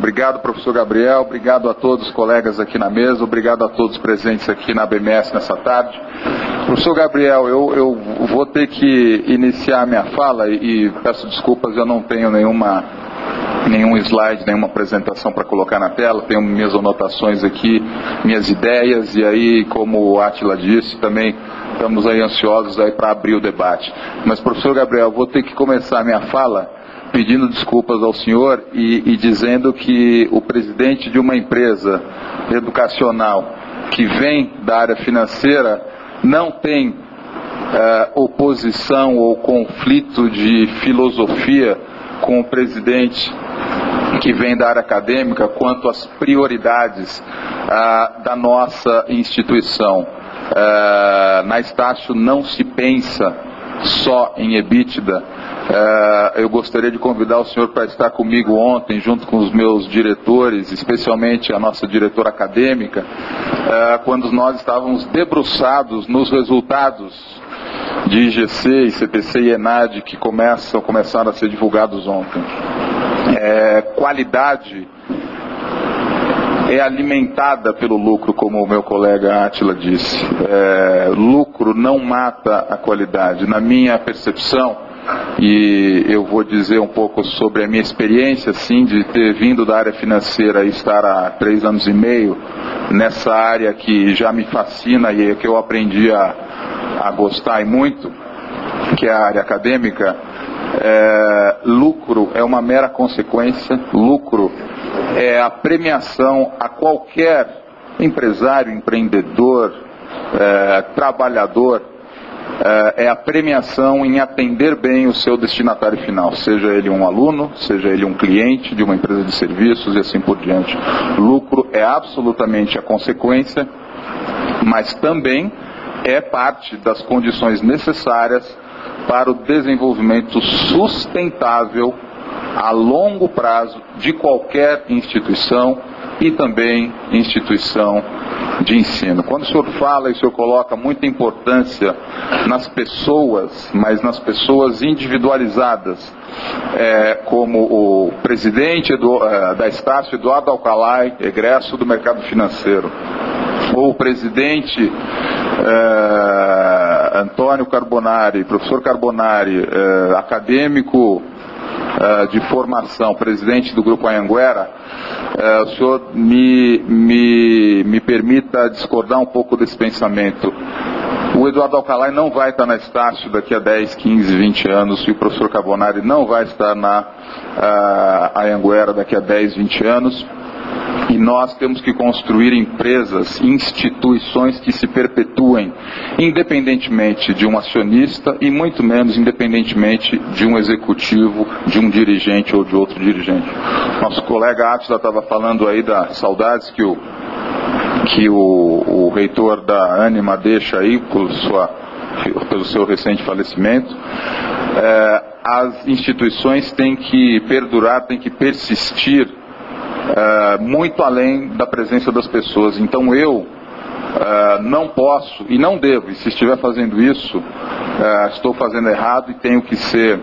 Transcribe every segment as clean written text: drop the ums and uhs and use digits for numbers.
Obrigado, professor Gabriel, obrigado a todos os colegas aqui na mesa, obrigado a todos presentes aqui na ABMS nessa tarde. Professor Gabriel, eu vou ter que iniciar a minha fala e peço desculpas, eu não tenho nenhum slide, nenhuma apresentação para colocar na tela, tenho minhas anotações aqui, minhas ideias, e aí, como o Átila disse, também estamos aí ansiosos aí para abrir o debate. Mas, professor Gabriel, vou ter que começar a minha fala pedindo desculpas ao senhor e dizendo que o presidente de uma empresa educacional que vem da área financeira não tem oposição ou conflito de filosofia com o presidente que vem da área acadêmica quanto às prioridades da nossa instituição. Na Estácio não se pensa só em EBITDA. Eu gostaria de convidar o senhor para estar comigo ontem, junto com os meus diretores, especialmente a nossa diretora acadêmica, quando nós estávamos debruçados nos resultados de IGC, ICPC e ENAD que começaram a ser divulgados ontem. Qualidade é alimentada pelo lucro, como o meu colega Átila disse. Lucro não mata a qualidade. Na minha percepção, e eu vou dizer um pouco sobre a minha experiência, assim, de ter vindo da área financeira e estar há 3 anos e meio nessa área que já me fascina e que eu aprendi a gostar e muito, que é a área acadêmica. Lucro é uma mera consequência, lucro é a premiação a qualquer empresário, empreendedor, trabalhador, é a premiação em atender bem o seu destinatário final, seja ele um aluno, seja ele um cliente de uma empresa de serviços e assim por diante. Lucro é absolutamente a consequência, mas também é parte das condições necessárias para o desenvolvimento sustentável a longo prazo de qualquer instituição e também instituição de ensino. Quando o senhor fala e o senhor coloca muita importância nas pessoas, mas nas pessoas individualizadas, como o presidente da Estácio, Eduardo Alcalay, egresso do mercado financeiro, ou o presidente Antônio Carbonari, professor Carbonari, acadêmico de formação, presidente do Grupo Anhanguera, o senhor me permita discordar um pouco desse pensamento. O Eduardo Alcalay não vai estar na Estácio daqui a 10, 15, 20 anos, e o professor Carbonari não vai estar na Anhanguera daqui a 10, 20 anos. E nós temos que construir empresas, instituições que se perpetuem, independentemente de um acionista e muito menos independentemente de um executivo, de um dirigente ou de outro dirigente. Nosso colega Átila estava falando aí das saudades que o reitor da Ânima deixa aí pelo seu recente falecimento. As instituições têm que perdurar, têm que persistir muito além da presença das pessoas. Então eu não posso e não devo, e se estiver fazendo isso, estou fazendo errado e tenho que ser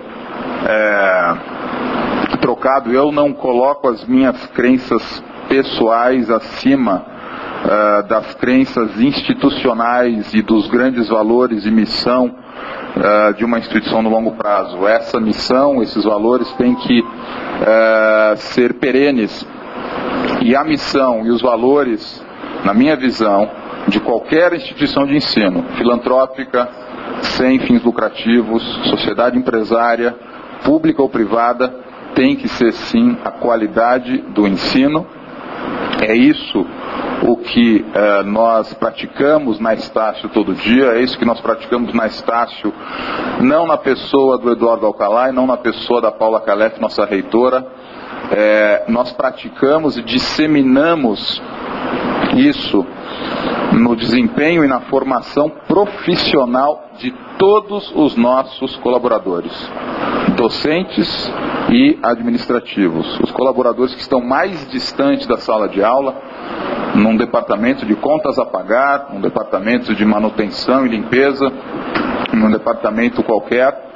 trocado. Eu não coloco as minhas crenças pessoais acima das crenças institucionais e dos grandes valores e missão de uma instituição no longo prazo. Essa missão, esses valores têm que ser perenes. E a missão e os valores, na minha visão, de qualquer instituição de ensino, filantrópica, sem fins lucrativos, sociedade empresária, pública ou privada, tem que ser sim a qualidade do ensino. É isso o que nós praticamos na Estácio todo dia, é isso que nós praticamos na Estácio, não na pessoa do Eduardo Alcalay, não na pessoa da Paula Calef, nossa reitora. Nós praticamos e disseminamos isso no desempenho e na formação profissional de todos os nossos colaboradores, docentes e administrativos. Os colaboradores que estão mais distantes da sala de aula, num departamento de contas a pagar, num departamento de manutenção e limpeza, num departamento qualquer,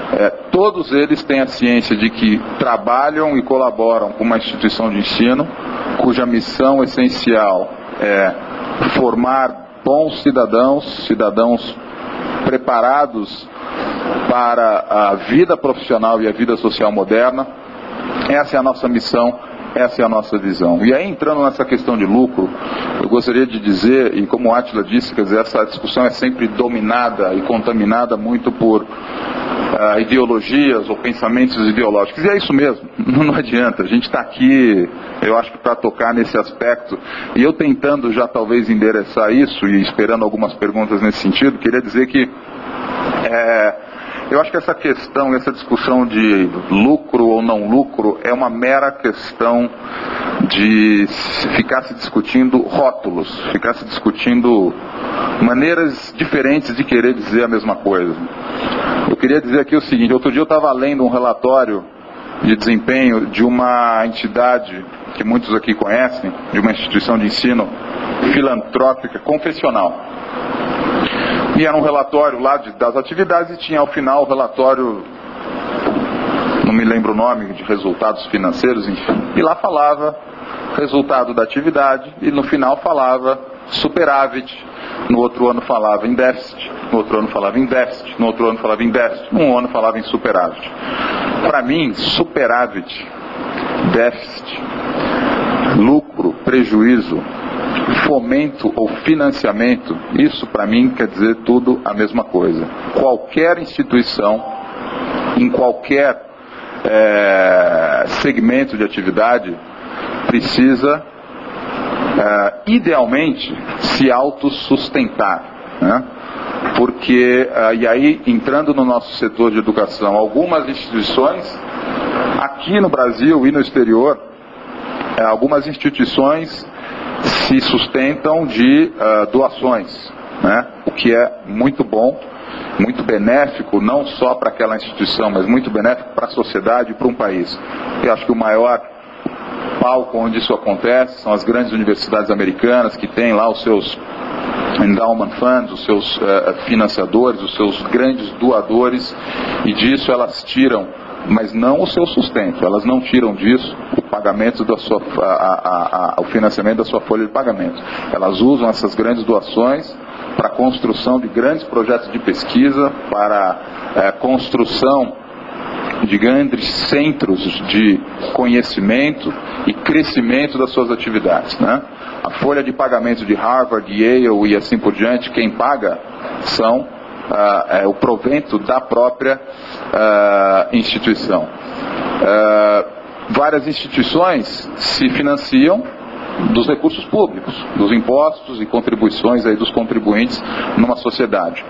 Todos eles têm a ciência de que trabalham e colaboram com uma instituição de ensino, cuja missão essencial é formar bons cidadãos preparados para a vida profissional e a vida social moderna. Essa é a nossa missão, essa é a nossa visão. E aí, entrando nessa questão de lucro, eu gostaria de dizer, e como o Átila disse, quer dizer, essa discussão é sempre dominada e contaminada muito por ideologias ou pensamentos ideológicos. E é isso mesmo, não adianta. A gente está aqui, eu acho que para tocar nesse aspecto, e eu tentando já talvez endereçar isso e esperando algumas perguntas nesse sentido, queria dizer que eu acho que essa questão, essa discussão de lucro ou não lucro é uma mera questão de ficar se discutindo rótulos, ficar se discutindo maneiras diferentes de querer dizer a mesma coisa. Eu queria dizer aqui o seguinte: outro dia eu estava lendo um relatório de desempenho de uma entidade que muitos aqui conhecem, de uma instituição de ensino filantrópica confessional. E era um relatório lá das atividades e tinha ao final o relatório, não me lembro o nome, de resultados financeiros, enfim. E lá falava resultado da atividade e no final falava superávit, no outro ano falava em déficit, no outro ano falava em déficit, no outro ano falava em déficit, num ano falava em superávit. Para mim, superávit, déficit, lucro, prejuízo, fomento ou financiamento, isso para mim quer dizer tudo a mesma coisa. Qualquer instituição, em qualquer segmento de atividade, precisa idealmente se autossustentar, né? Porque, e aí entrando no nosso setor de educação, algumas instituições, aqui no Brasil e no exterior, algumas instituições se sustentam de doações, né? O que é muito bom, muito benéfico, não só para aquela instituição, mas muito benéfico para a sociedade e para um país. Eu acho que o maior palco onde isso acontece são as grandes universidades americanas, que têm lá os seus endowment funds, os seus financiadores, os seus grandes doadores, e disso elas tiram, mas não o seu sustento, elas não tiram disso o pagamento da sua, o financiamento da sua folha de pagamento. Elas usam essas grandes doações para a construção de grandes projetos de pesquisa, para a construção de grandes centros de conhecimento e crescimento das suas atividades, né? A folha de pagamento de Harvard, Yale e assim por diante, quem paga são o provento da própria instituição. Várias instituições se financiam dos recursos públicos, dos impostos e contribuições aí dos contribuintes numa sociedade.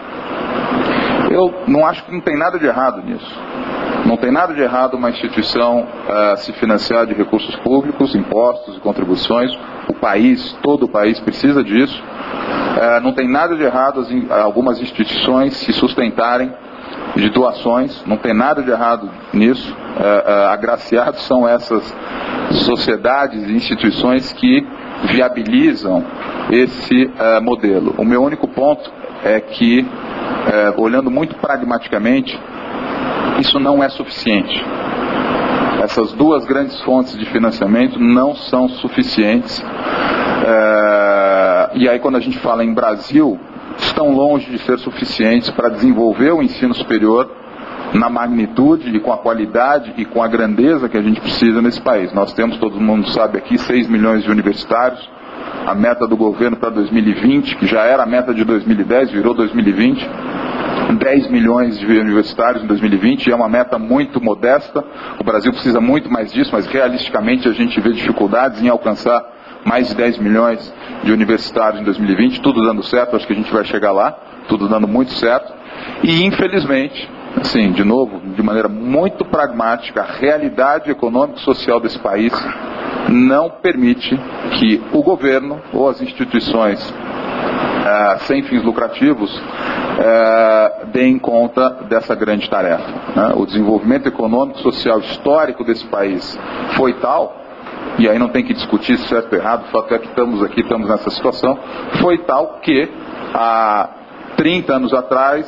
Eu não acho que não tem nada de errado nisso. Não tem nada de errado uma instituição se financiar de recursos públicos, impostos e contribuições. O país, todo o país precisa disso. Não tem nada de errado algumas instituições se sustentarem de doações. Não tem nada de errado nisso. Agraciados são essas sociedades e instituições que viabilizam esse modelo. O meu único ponto é que, olhando muito pragmaticamente, isso não é suficiente. Essas duas grandes fontes de financiamento não são suficientes. E aí, quando a gente fala em Brasil, estão longe de ser suficientes para desenvolver o ensino superior na magnitude e com a qualidade e com a grandeza que a gente precisa nesse país. Nós temos, todo mundo sabe aqui, 6 milhões de universitários. A meta do governo para 2020, que já era a meta de 2010, virou 2020. 10 milhões de universitários em 2020, é uma meta muito modesta. O Brasil precisa muito mais disso, mas realisticamente a gente vê dificuldades em alcançar mais de 10 milhões de universitários em 2020, tudo dando certo, acho que a gente vai chegar lá, tudo dando muito certo. E infelizmente, assim, de novo, de maneira muito pragmática, a realidade econômica e social desse país não permite que o governo ou as instituições sem fins lucrativos deem conta dessa grande tarefa, né? O desenvolvimento econômico e social histórico desse país foi tal, e aí não tem que discutir se certo ou errado, o fato é que estamos nessa situação, foi tal que há 30 anos atrás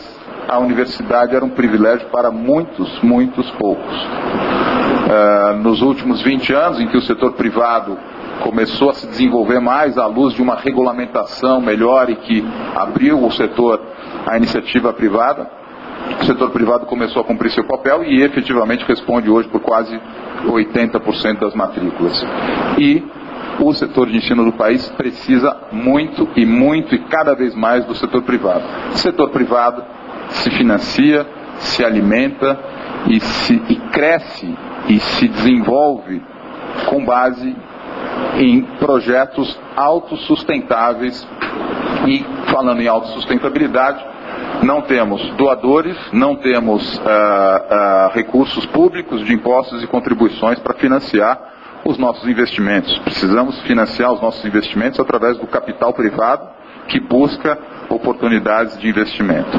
a universidade era um privilégio para muitos, muitos poucos. Nos últimos 20 anos, em que o setor privado começou a se desenvolver mais à luz de uma regulamentação melhor e que abriu o setor à iniciativa privada, o setor privado começou a cumprir seu papel e efetivamente responde hoje por quase 80% das matrículas. E o setor de ensino do país precisa muito e cada vez mais do setor privado. O setor privado se financia, se alimenta e cresce e se desenvolve com base em projetos autossustentáveis. E falando em autossustentabilidade, não temos doadores, não temos recursos públicos de impostos e contribuições para financiar os nossos investimentos. Precisamos financiar os nossos investimentos através do capital privado que busca oportunidades de investimento.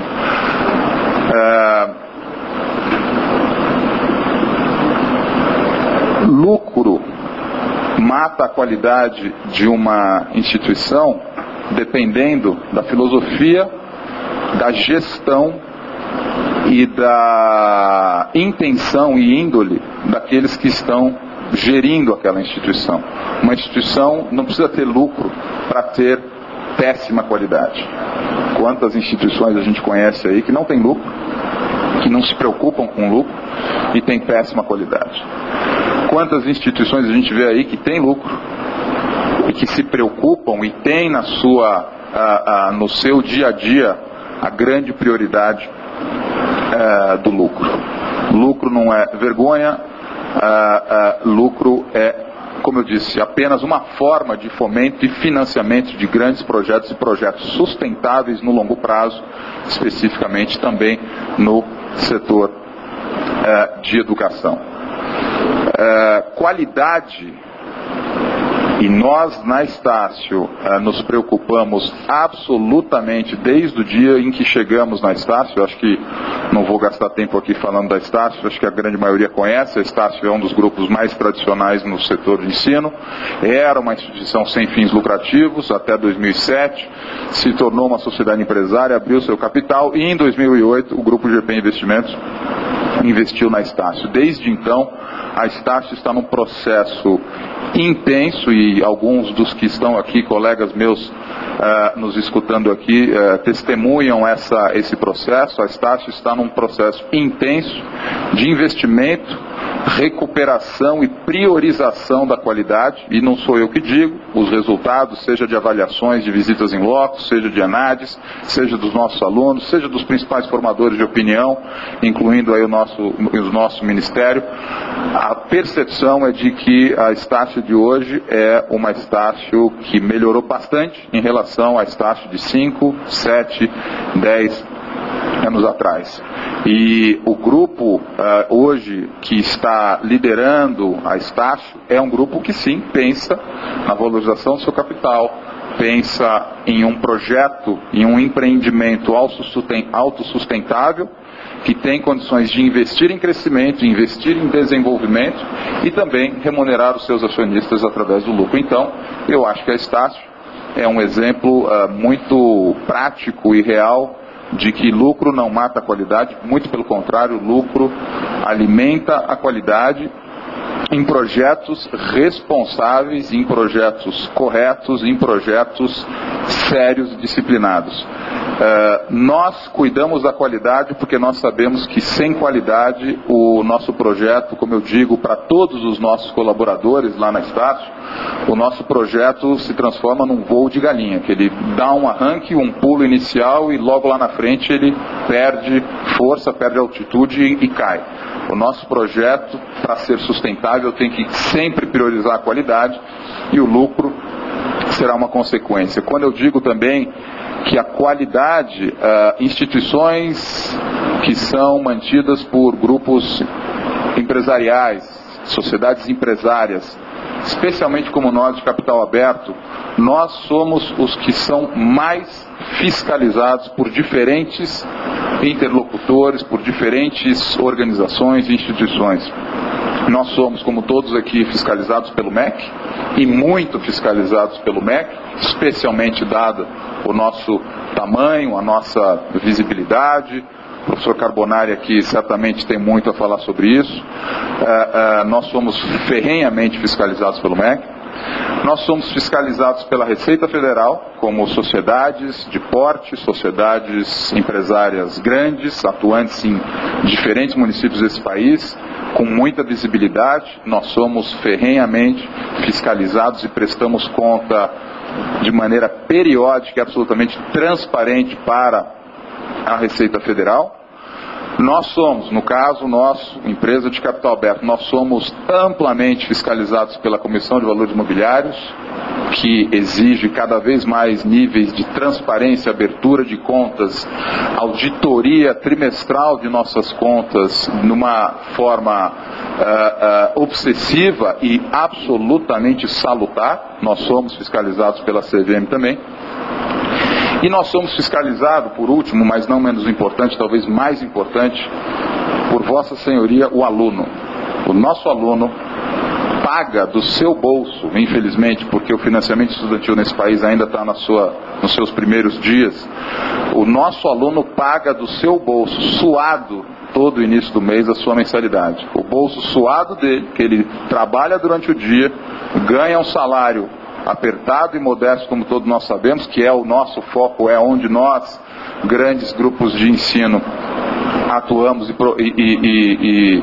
Lucro mata a qualidade de uma instituição dependendo da filosofia, da gestão e da intenção e índole daqueles que estão gerindo aquela instituição. Uma instituição não precisa ter lucro para ter péssima qualidade. Quantas instituições a gente conhece aí que não tem lucro, que não se preocupam com lucro e tem péssima qualidade. Quantas instituições a gente vê aí que tem lucro e que se preocupam e tem no seu dia a dia a grande prioridade do lucro. Lucro não é vergonha, lucro é, como eu disse, apenas uma forma de fomento e financiamento de grandes projetos e projetos sustentáveis no longo prazo, especificamente também no setor de educação. Qualidade, e nós na Estácio nos preocupamos absolutamente desde o dia em que chegamos na Estácio. Acho que não vou gastar tempo aqui falando da Estácio, acho que a grande maioria conhece. A Estácio é um dos grupos mais tradicionais no setor de ensino, era uma instituição sem fins lucrativos até 2007, se tornou uma sociedade empresária, abriu seu capital e em 2008 o Grupo GP Investimentos investiu na Estácio. Desde então, a Estácio está num processo intenso e alguns dos que estão aqui, colegas meus, nos escutando aqui, testemunham esse processo. A Estácio está num processo intenso de investimento, recuperação e priorização da qualidade, e não sou eu que digo, os resultados, seja de avaliações, de visitas em loco, seja de ANADES, seja dos nossos alunos, seja dos principais formadores de opinião, incluindo aí o nosso ministério, a percepção é de que a Estácio de hoje é uma Estácio que melhorou bastante em relação à Estácio de 5, 7, 10 anos atrás. E o grupo hoje que está liderando a Estácio é um grupo que sim pensa na valorização do seu capital, pensa em um projeto, em um empreendimento autossustentável, que tem condições de investir em crescimento, investir em desenvolvimento e também remunerar os seus acionistas através do lucro. Então, eu acho que a Estácio é um exemplo muito prático e real de que lucro não mata a qualidade, muito pelo contrário, lucro alimenta a qualidade em projetos responsáveis, em projetos corretos, em projetos sérios e disciplinados. Nós cuidamos da qualidade porque nós sabemos que sem qualidade o nosso projeto, como eu digo para todos os nossos colaboradores lá na Estácio, o nosso projeto se transforma num voo de galinha, que ele dá um arranque, um pulo inicial e logo lá na frente ele perde força, perde altitude e cai. O nosso projeto, para ser sustentável, tem que sempre priorizar a qualidade e o lucro será uma consequência. Quando eu digo também que a qualidade, instituições que são mantidas por grupos empresariais, sociedades empresárias, especialmente como nós de capital aberto, nós somos os que são mais fiscalizados por diferentes interlocutores, por diferentes organizações e instituições. Nós somos, como todos aqui, fiscalizados pelo MEC, e muito fiscalizados pelo MEC, especialmente dado o nosso tamanho, a nossa visibilidade, O professor Carbonari aqui certamente tem muito a falar sobre isso. Nós somos ferrenhamente fiscalizados pelo MEC. Nós somos fiscalizados pela Receita Federal, como sociedades de porte, sociedades empresárias grandes, atuantes em diferentes municípios desse país, com muita visibilidade. Nós somos ferrenhamente fiscalizados e prestamos conta de maneira periódica e absolutamente transparente para a Receita Federal. Nós somos, no caso nosso, empresa de capital aberto, nós somos amplamente fiscalizados pela Comissão de Valores Imobiliários, que exige cada vez mais níveis de transparência, abertura de contas, auditoria trimestral de nossas contas, numa forma obsessiva e absolutamente salutar. Nós somos fiscalizados pela CVM também. E nós somos fiscalizados, por último, mas não menos importante, talvez mais importante, por Vossa Senhoria, o aluno. O nosso aluno paga do seu bolso, infelizmente, porque o financiamento estudantil nesse país ainda está nos seus primeiros dias. O nosso aluno paga do seu bolso, suado, todo o início do mês, a sua mensalidade. O bolso suado dele, que ele trabalha durante o dia, ganha um salário apertado e modesto, como todos nós sabemos, que é o nosso foco, é onde nós, grandes grupos de ensino, atuamos e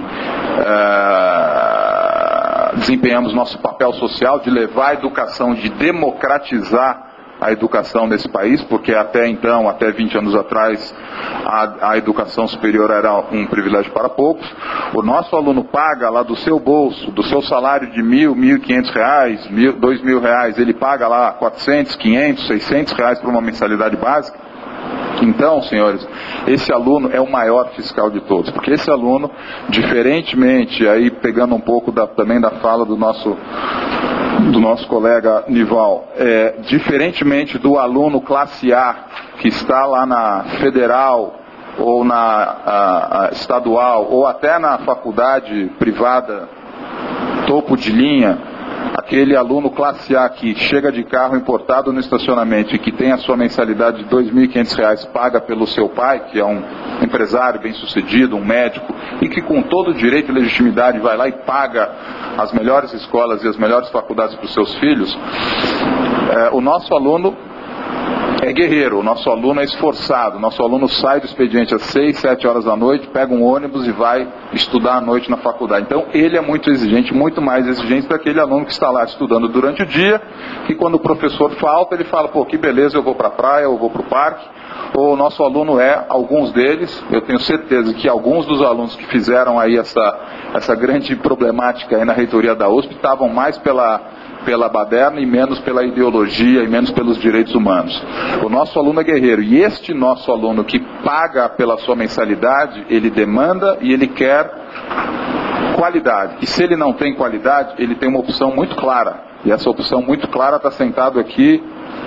desempenhamos nosso papel social de levar a educação, de democratizar a educação nesse país, porque até então, até 20 anos atrás, a educação superior era um privilégio para poucos. O nosso aluno paga lá do seu bolso, do seu salário de R$1.000, R$1.500, R$2.000, ele paga lá R$400, R$500, R$600 por uma mensalidade básica. Então, senhores, esse aluno é o maior fiscal de todos, porque esse aluno, diferentemente, aí pegando um pouco também da fala do nosso colega Nival, diferentemente do aluno classe A, que está lá na federal, ou na estadual, ou até na faculdade privada, topo de linha, aquele aluno classe A que chega de carro importado no estacionamento e que tem a sua mensalidade de R$2.500 paga pelo seu pai, que é um empresário bem-sucedido, um médico, e que com todo o direito e legitimidade vai lá e paga as melhores escolas e as melhores faculdades para os seus filhos, o nosso aluno é guerreiro, o nosso aluno é esforçado, o nosso aluno sai do expediente às 6, 7 horas da noite, pega um ônibus e vai estudar à noite na faculdade. Então ele é muito exigente, muito mais exigente daquele aluno que está lá estudando durante o dia, que quando o professor falta, ele fala, pô, que beleza, eu vou para a praia, eu vou para o parque. Ou o nosso aluno alguns deles, eu tenho certeza que alguns dos alunos que fizeram aí essa grande problemática aí na reitoria da USP estavam mais pela baderna e menos pela ideologia e menos pelos direitos humanos. O nosso aluno é guerreiro, e este nosso aluno que paga pela sua mensalidade, ele demanda e ele quer qualidade. E se ele não tem qualidade, ele tem uma opção muito clara. E essa opção muito clara está sentado aqui,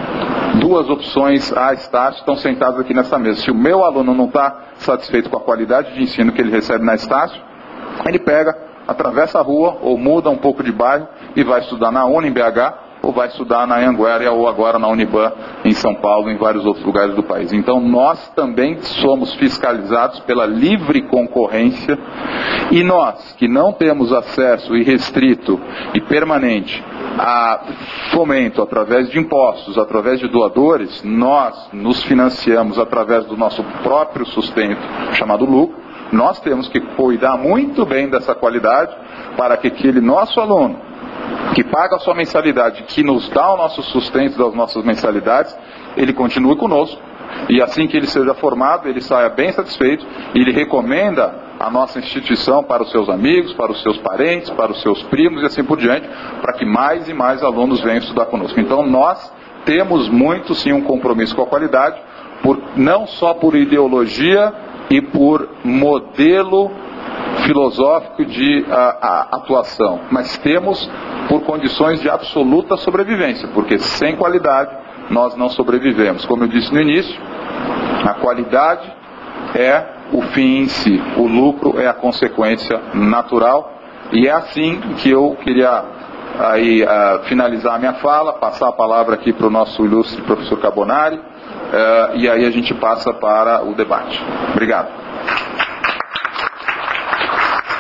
duas opções a Estácio estão sentadas aqui nessa mesa. Se o meu aluno não está satisfeito com a qualidade de ensino que ele recebe na Estácio, ele pega, atravessa a rua ou muda um pouco de bairro e vai estudar na UNA em BH ou vai estudar na Anhanguera ou agora na Uniban em São Paulo, em vários outros lugares do país. Então nós também somos fiscalizados pela livre concorrência, e nós que não temos acesso irrestrito e permanente a fomento através de impostos, através de doadores, nós nos financiamos através do nosso próprio sustento chamado lucro. Nós temos que cuidar muito bem dessa qualidade para que aquele nosso aluno que paga a sua mensalidade, que nos dá o nosso sustento das nossas mensalidades, ele continue conosco. E assim que ele seja formado, ele saia bem satisfeito e ele recomenda a nossa instituição para os seus amigos, para os seus parentes, para os seus primos e assim por diante, para que mais e mais alunos venham estudar conosco. Então nós temos muito sim um compromisso com a qualidade, não só por ideologia e por modelo filosófico de atuação, mas temos por condições de absoluta sobrevivência, porque sem qualidade nós não sobrevivemos. Como eu disse no início, a qualidade é o fim em si, o lucro é a consequência natural, e é assim que eu queria finalizar a minha fala, passar a palavra aqui para o nosso ilustre professor Carbonari, e aí a gente passa para o debate. Obrigado.